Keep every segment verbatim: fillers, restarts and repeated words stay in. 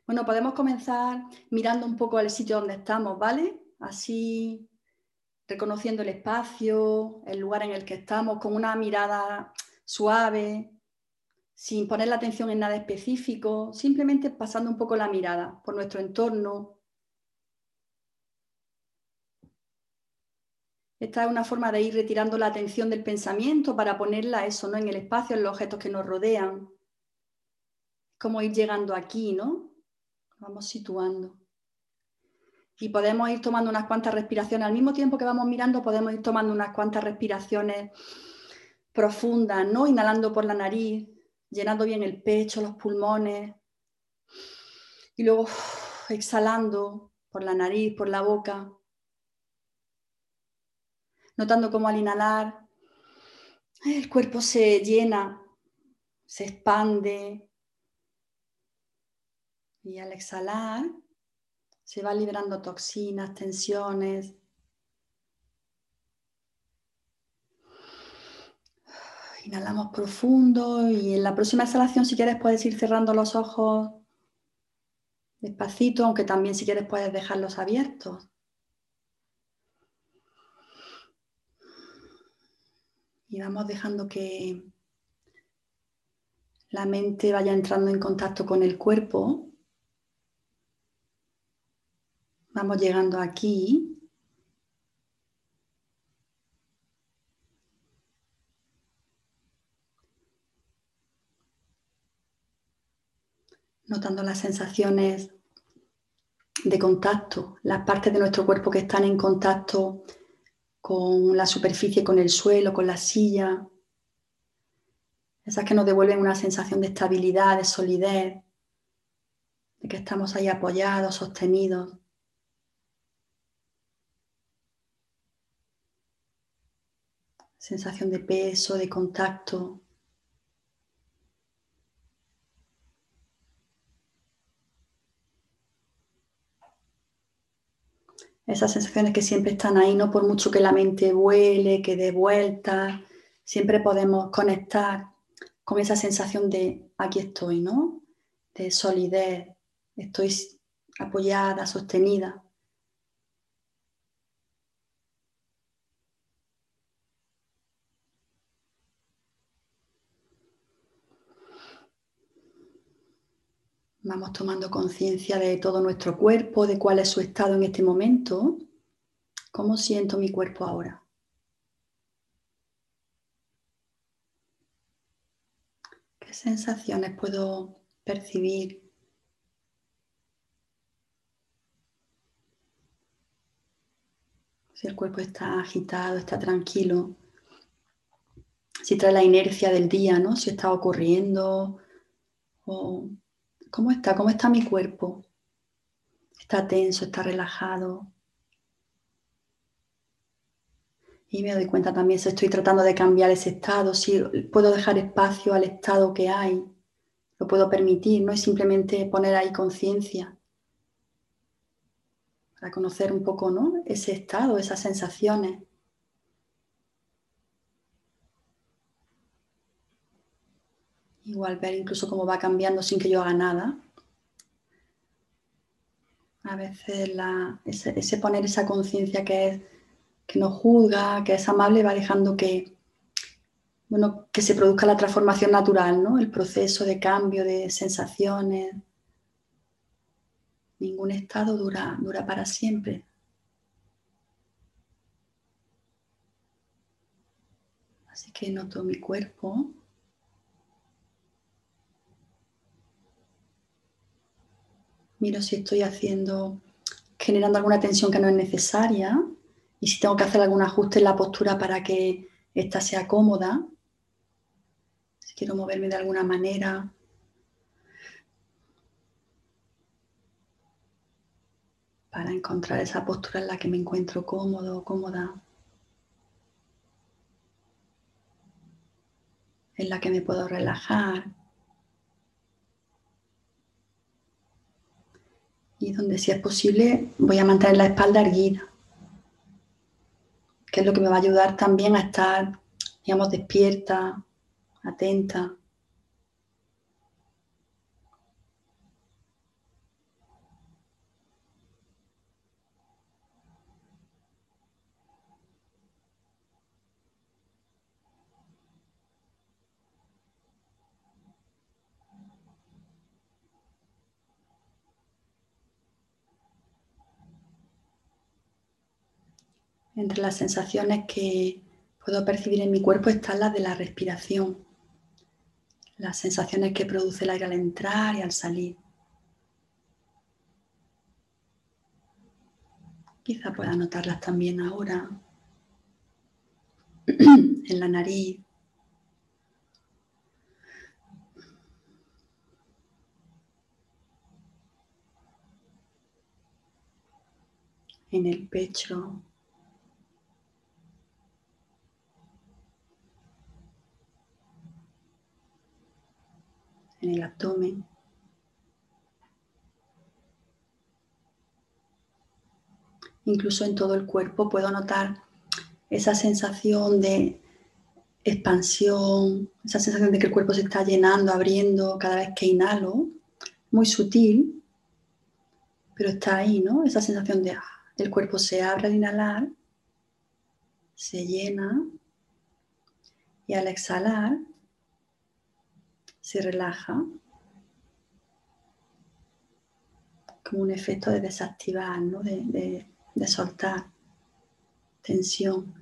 Bueno, podemos comenzar mirando un poco al sitio donde estamos, ¿vale? Así reconociendo el espacio, el lugar en el que estamos, con una mirada suave, sin poner la atención en nada específico, simplemente pasando un poco la mirada por nuestro entorno. Esta es una forma de ir retirando la atención del pensamiento para ponerla eso, ¿no? En el espacio, en los objetos que nos rodean. Como ir llegando aquí, ¿no? Vamos situando. Y podemos ir tomando unas cuantas respiraciones. Al mismo tiempo que vamos mirando, podemos ir tomando unas cuantas respiraciones profundas, ¿no? Inhalando por la nariz, llenando bien el pecho, los pulmones. Y luego uf, exhalando por la nariz, por la boca. Notando cómo al inhalar el cuerpo se llena, se expande. Y al exhalar se va liberando toxinas, tensiones. Inhalamos profundo y en la próxima exhalación, si quieres, puedes ir cerrando los ojos despacito, aunque también si quieres puedes dejarlos abiertos. Y vamos dejando que la mente vaya entrando en contacto con el cuerpo. Vamos llegando aquí. Notando las sensaciones de contacto, las partes de nuestro cuerpo que están en contacto con la superficie, con el suelo, con la silla. Esas que nos devuelven una sensación de estabilidad, de solidez, de que estamos ahí apoyados, sostenidos. Sensación de peso, de contacto. Esas sensaciones que siempre están ahí, no por mucho que la mente vuele, que dé vueltas, siempre podemos conectar con esa sensación de aquí estoy, ¿no? De solidez, estoy apoyada, sostenida. Vamos tomando conciencia de todo nuestro cuerpo, de cuál es su estado en este momento. ¿Cómo siento mi cuerpo ahora? ¿Qué sensaciones puedo percibir? Si el cuerpo está agitado, está tranquilo. Si trae la inercia del día, ¿no? Si está ocurriendo. O ¿cómo está? ¿Cómo está mi cuerpo? ¿Está tenso? ¿Está relajado? Y me doy cuenta también si estoy tratando de cambiar ese estado, si puedo dejar espacio al estado que hay. Lo puedo permitir, no es simplemente poner ahí conciencia para conocer un poco, ¿no? Ese estado, esas sensaciones. Igual ver incluso cómo va cambiando sin que yo haga nada. A veces la, ese, ese poner esa conciencia que es que no juzga, que es amable, va dejando que, bueno, que se produzca la transformación natural, ¿no? El proceso de cambio de sensaciones. Ningún estado dura, dura para siempre. Así que noto mi cuerpo. Miro si estoy haciendo, generando alguna tensión que no es necesaria y si tengo que hacer algún ajuste en la postura para que ésta sea cómoda. Si quiero moverme de alguna manera. Para encontrar esa postura en la que me encuentro cómodo o cómoda. En la que me puedo relajar. Y donde, si es posible, voy a mantener la espalda erguida. Que es lo que me va a ayudar también a estar, digamos, despierta, atenta. Entre las sensaciones que puedo percibir en mi cuerpo están las de la respiración, las sensaciones que produce el aire al entrar y al salir. Quizá pueda notarlas también ahora en la nariz, en el pecho, en el abdomen. Incluso en todo el cuerpo puedo notar esa sensación de expansión, esa sensación de que el cuerpo se está llenando, abriendo cada vez que inhalo, muy sutil, pero está ahí, ¿no? Esa sensación de ah, el cuerpo se abre al inhalar, se llena y al exhalar se relaja, como un efecto de desactivar, ¿no? de, de, de soltar tensión.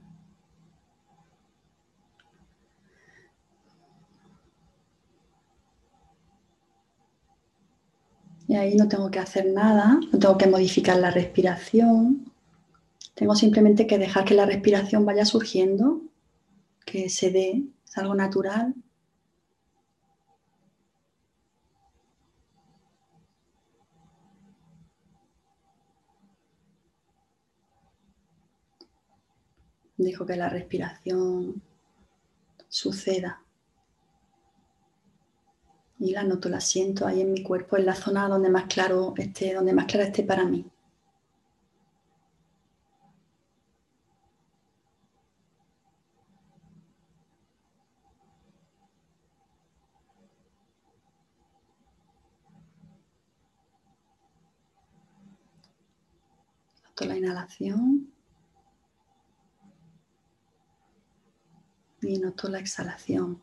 Y ahí no tengo que hacer nada, no tengo que modificar la respiración, tengo simplemente que dejar que la respiración vaya surgiendo, que se dé, es algo natural. Dejo que la respiración suceda. Y la noto, la siento ahí en mi cuerpo, en la zona donde más claro esté, donde más clara esté para mí. Noto la inhalación y noto la exhalación.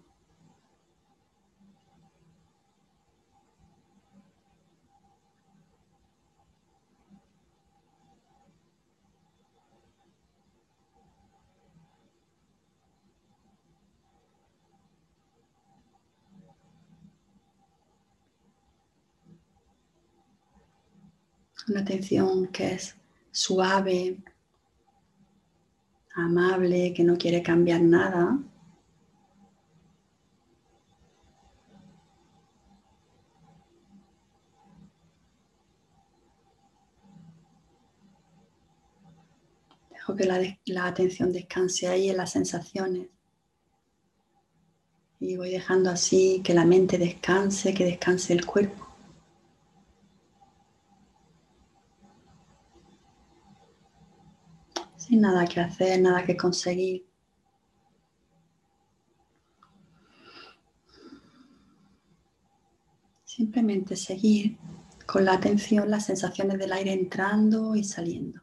Una atención que es suave, amable, que no quiere cambiar nada. Dejo que la, la atención descanse ahí en las sensaciones. Y voy dejando así que la mente descanse, que descanse el cuerpo. Sin nada que hacer, nada que conseguir. Simplemente seguir con la atención las sensaciones del aire entrando y saliendo.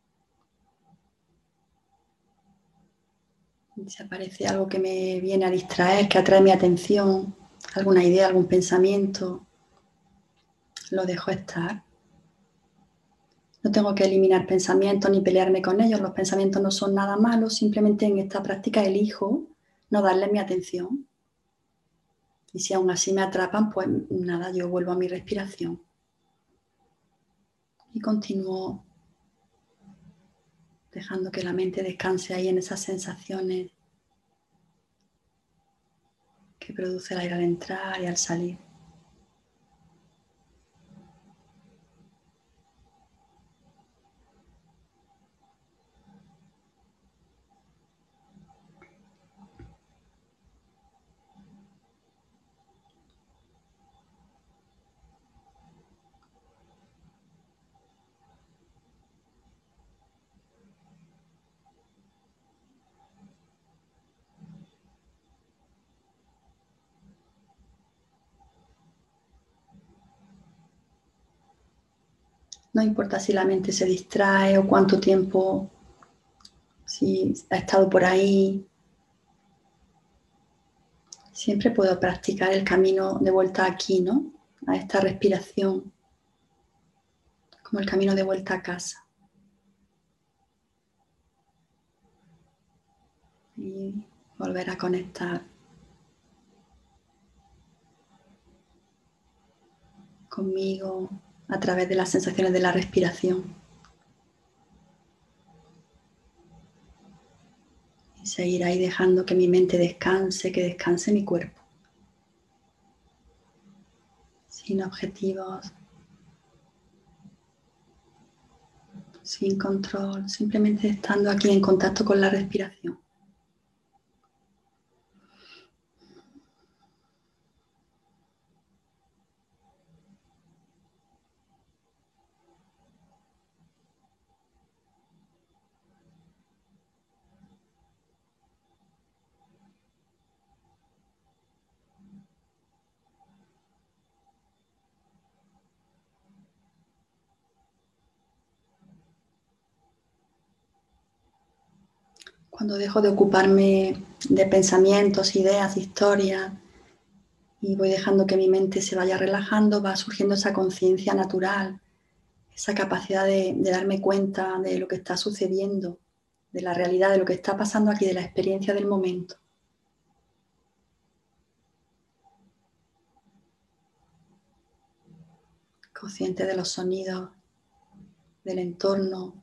Si aparece algo que me viene a distraer, que atrae mi atención, alguna idea, algún pensamiento, lo dejo estar. No tengo que eliminar pensamientos ni pelearme con ellos. Los pensamientos no son nada malos, simplemente en esta práctica elijo no darles mi atención. Y si aún así me atrapan, pues nada, yo vuelvo a mi respiración. Y continúo dejando que la mente descanse ahí en esas sensaciones que produce el aire al entrar y al salir. No importa si la mente se distrae o cuánto tiempo, si ha estado por ahí. Siempre puedo practicar el camino de vuelta aquí, ¿no? A esta respiración, como el camino de vuelta a casa. y volver a conectar conmigo a través de las sensaciones de la respiración. Y seguir ahí dejando que mi mente descanse, que descanse mi cuerpo. Sin objetivos, sin control, simplemente estando aquí en contacto con la respiración. Cuando dejo de ocuparme de pensamientos, ideas, historias y voy dejando que mi mente se vaya relajando, va surgiendo esa conciencia natural, esa capacidad de, de darme cuenta de lo que está sucediendo, de la realidad, de lo que está pasando aquí, de la experiencia del momento. Consciente de los sonidos, del entorno,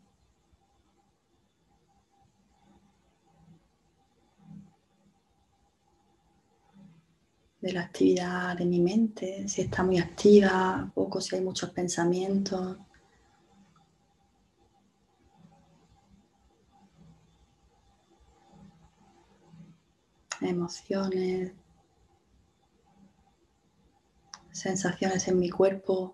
de la actividad de mi mente, si está muy activa, poco, si hay muchos pensamientos. Emociones, sensaciones en mi cuerpo.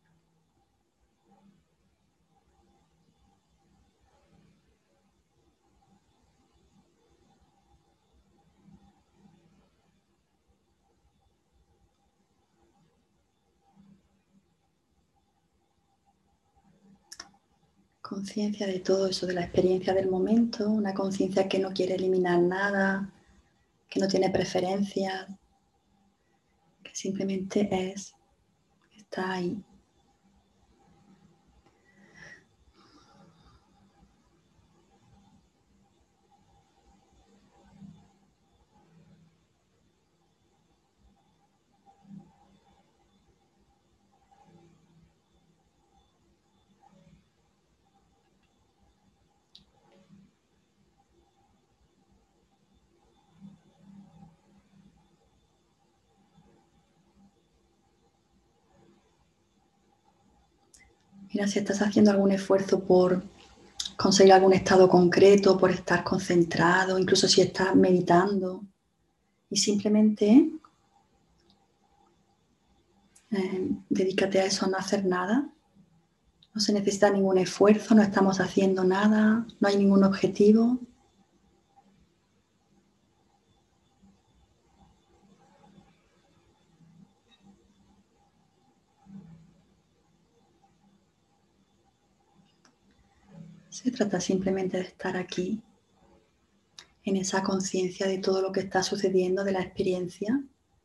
Conciencia de todo eso, de la experiencia del momento, una conciencia que no quiere eliminar nada, que no tiene preferencias, que simplemente es, está ahí. Mira si estás haciendo algún esfuerzo por conseguir algún estado concreto, por estar concentrado, incluso si estás meditando. Y simplemente eh, dedícate a eso, a no hacer nada. No se necesita ningún esfuerzo, no estamos haciendo nada, no hay ningún objetivo. Se trata simplemente de estar aquí, en esa conciencia de todo lo que está sucediendo, de la experiencia.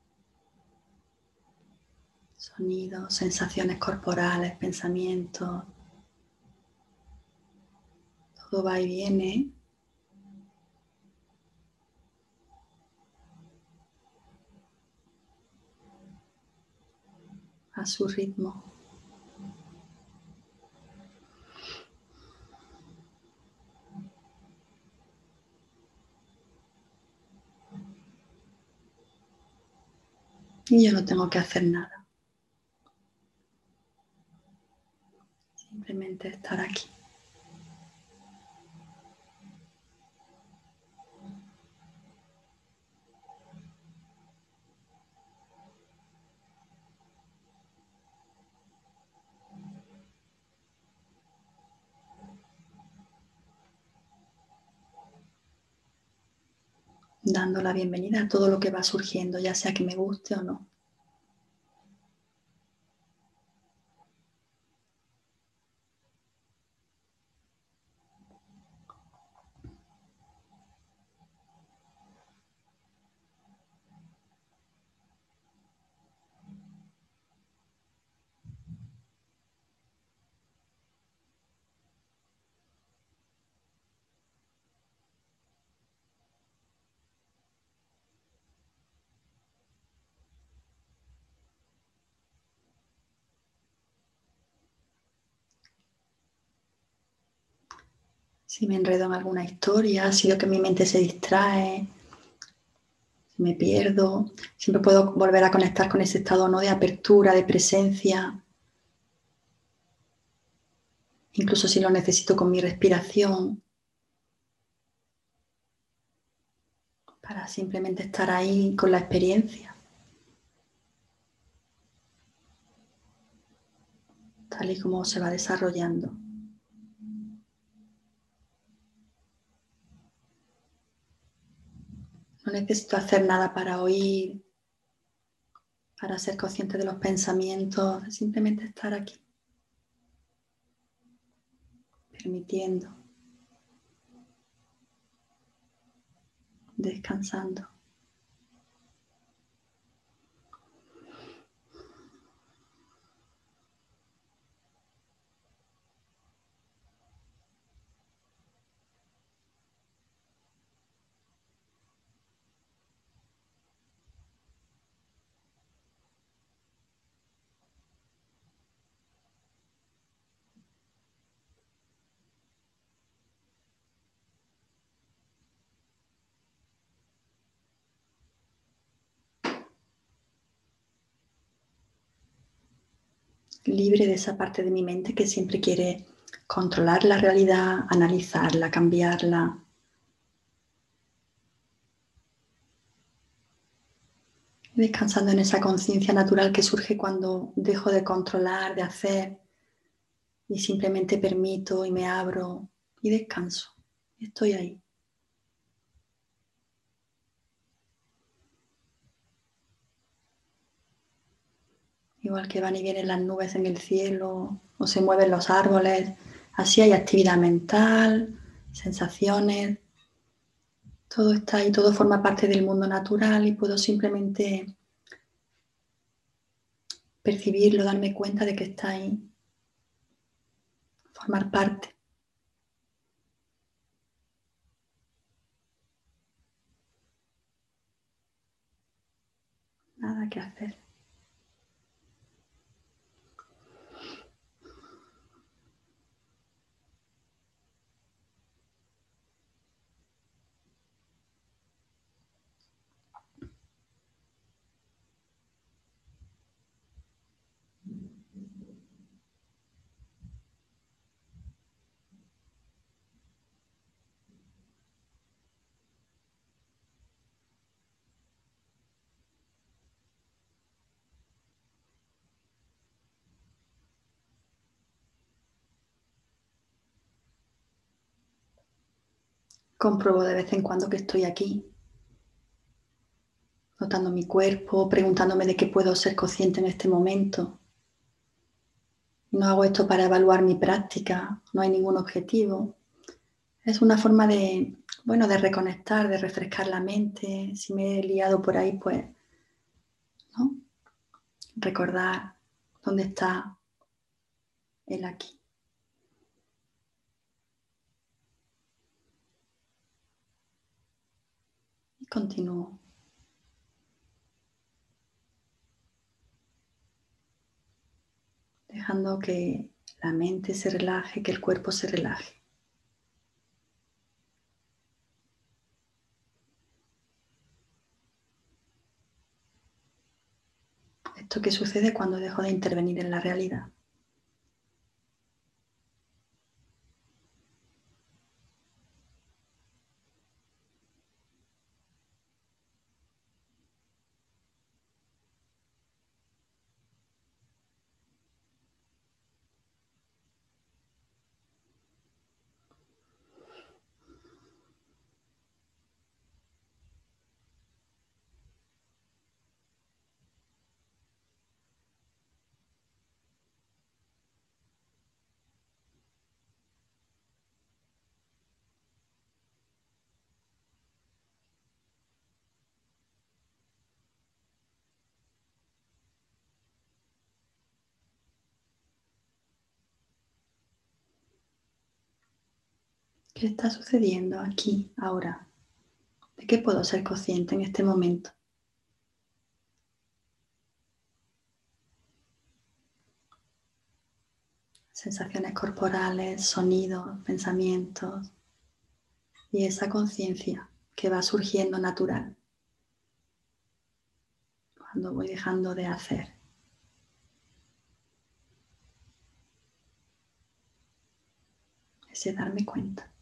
Sonidos, sensaciones corporales, pensamientos. Todo va y viene a su ritmo. Y yo no tengo que hacer nada. Simplemente estar aquí. Dando la bienvenida a todo lo que va surgiendo, ya sea que me guste o no. Si me enredo en alguna historia, si veo que mi mente se distrae, si me pierdo, siempre puedo volver a conectar con ese estado, ¿no?, de apertura, de presencia. Incluso si lo necesito con mi respiración, para simplemente estar ahí con la experiencia, tal y como se va desarrollando. No necesito hacer nada para oír, para ser consciente de los pensamientos, simplemente estar aquí, permitiendo, descansando. Libre de esa parte de mi mente que siempre quiere controlar la realidad, analizarla, cambiarla. Y descansando en esa conciencia natural que surge cuando dejo de controlar, de hacer, y simplemente permito y me abro y descanso. Estoy ahí. Igual que van y vienen las nubes en el cielo o se mueven los árboles, así hay actividad mental, sensaciones, todo está ahí, todo forma parte del mundo natural y puedo simplemente percibirlo, darme cuenta de que está ahí, formar parte. Nada que hacer. Compruebo de vez en cuando que estoy aquí, notando mi cuerpo, preguntándome de qué puedo ser consciente en este momento. No hago esto para evaluar mi práctica, no hay ningún objetivo. Es una forma de, bueno, de reconectar, de refrescar la mente. Si me he liado por ahí, pues, ¿no? Recordar dónde está el aquí. Y continúo. Dejando que la mente se relaje, que el cuerpo se relaje. Esto que sucede cuando dejo de intervenir en la realidad. ¿Qué está sucediendo aquí, ahora? ¿De qué puedo ser consciente en este momento? Sensaciones corporales, sonidos, pensamientos. y esa conciencia que va surgiendo natural cuando voy dejando de hacer. Ese darme cuenta.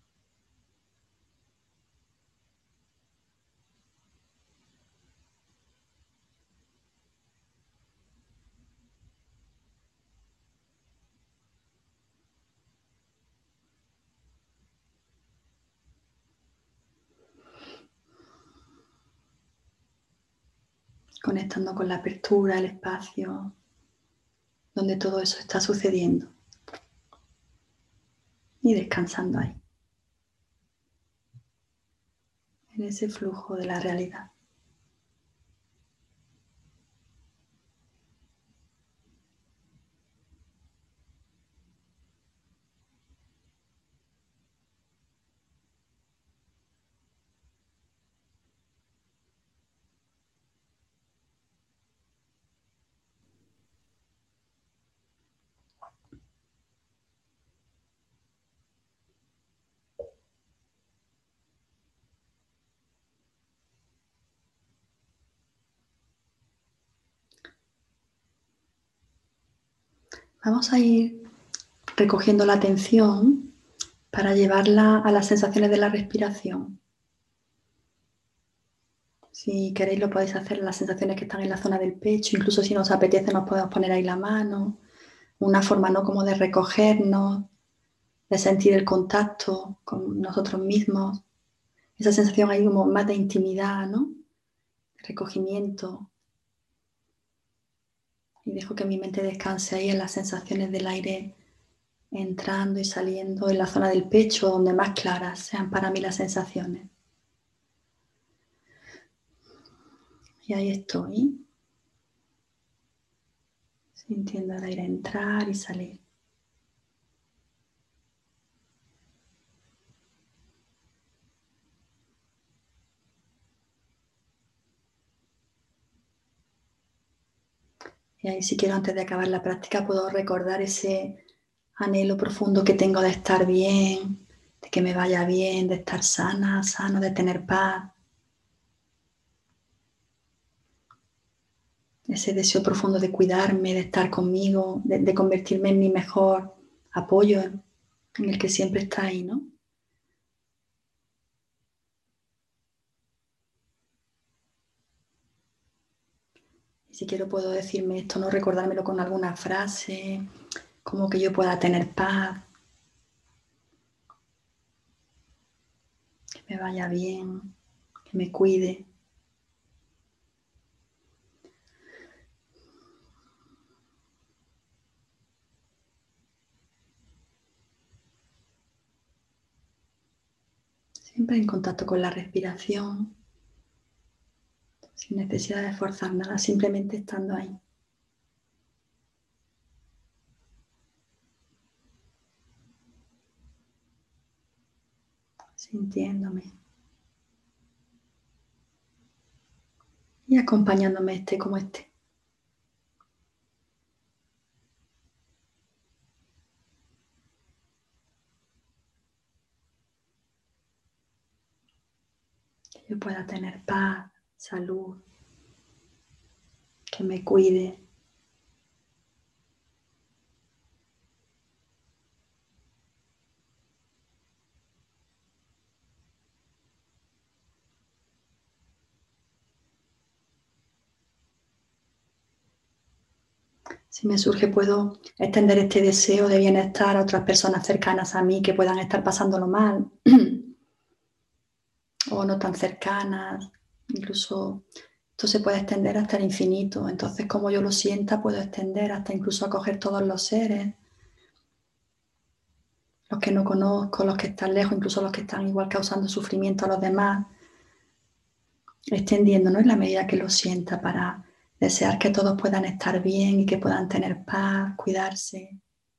Conectando con la apertura, el espacio, donde todo eso está sucediendo. Y descansando ahí, en ese flujo de la realidad. Vamos a ir recogiendo la atención para llevarla a las sensaciones de la respiración. Si queréis lo podéis hacer en las sensaciones que están en la zona del pecho, incluso si nos apetece nos podemos poner ahí la mano. Una forma no como de recogernos, de sentir el contacto con nosotros mismos. Esa sensación ahí como más de intimidad, ¿no? De recogimiento. Y dejo que mi mente descanse ahí en las sensaciones del aire entrando y saliendo en la zona del pecho, donde más claras sean para mí las sensaciones. Y ahí estoy, sintiendo el aire entrar y salir. Y ahí si quiero antes de acabar la práctica puedo recordar ese anhelo profundo que tengo de estar bien, de que me vaya bien, de estar sana, sano, de tener paz. Ese deseo profundo de cuidarme, de estar conmigo, de, de convertirme en mi mejor apoyo, en el que siempre está ahí, ¿no? Y si quiero puedo decirme esto, no recordármelo con alguna frase, como que yo pueda tener paz, que me vaya bien, que me cuide. Siempre en contacto con la respiración, sin necesidad de forzar nada, simplemente estando ahí. Sintiéndome y acompañándome esté como esté. Que yo pueda tener paz, salud, que me cuide. Si me surge, puedo extender este deseo de bienestar a otras personas cercanas a mí que puedan estar pasándolo mal o no tan cercanas. Incluso esto se puede extender hasta el infinito. Entonces, como yo lo sienta, puedo extender hasta incluso acoger todos los seres, los que no conozco, los que están lejos, incluso los que están igual causando sufrimiento a los demás, extendiéndonos en la medida que lo sienta para desear que todos puedan estar bien y que puedan tener paz, cuidarse.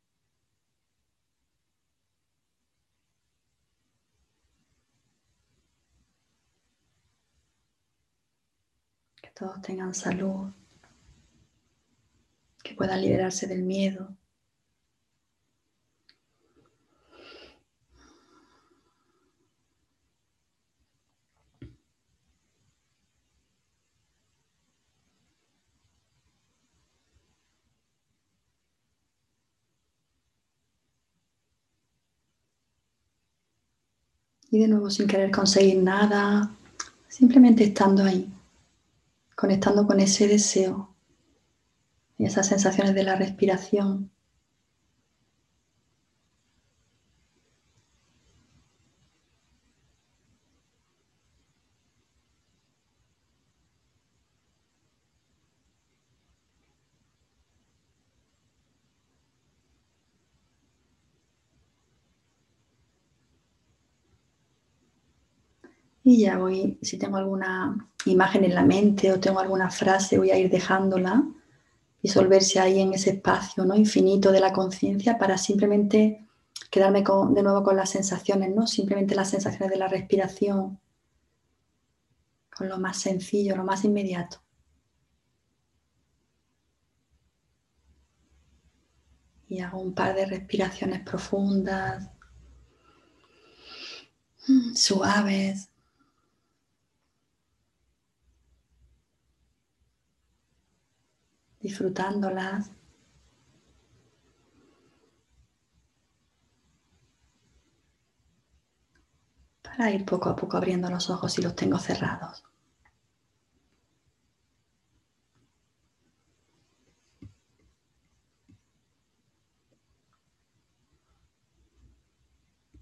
Que todos tengan salud, que puedan liberarse del miedo. Y de nuevo sin querer conseguir nada, simplemente estando ahí, conectando con ese deseo y esas sensaciones de la respiración. Y ya voy, si tengo alguna imagen en la mente o tengo alguna frase, voy a ir dejándola disolverse ahí en ese espacio, ¿no?, infinito de la conciencia, para simplemente quedarme con, de nuevo con las sensaciones, ¿no? Simplemente las sensaciones de la respiración, con lo más sencillo, lo más inmediato. Y hago un par de respiraciones profundas, suaves. Disfrutándolas, para ir poco a poco abriendo los ojos si los tengo cerrados.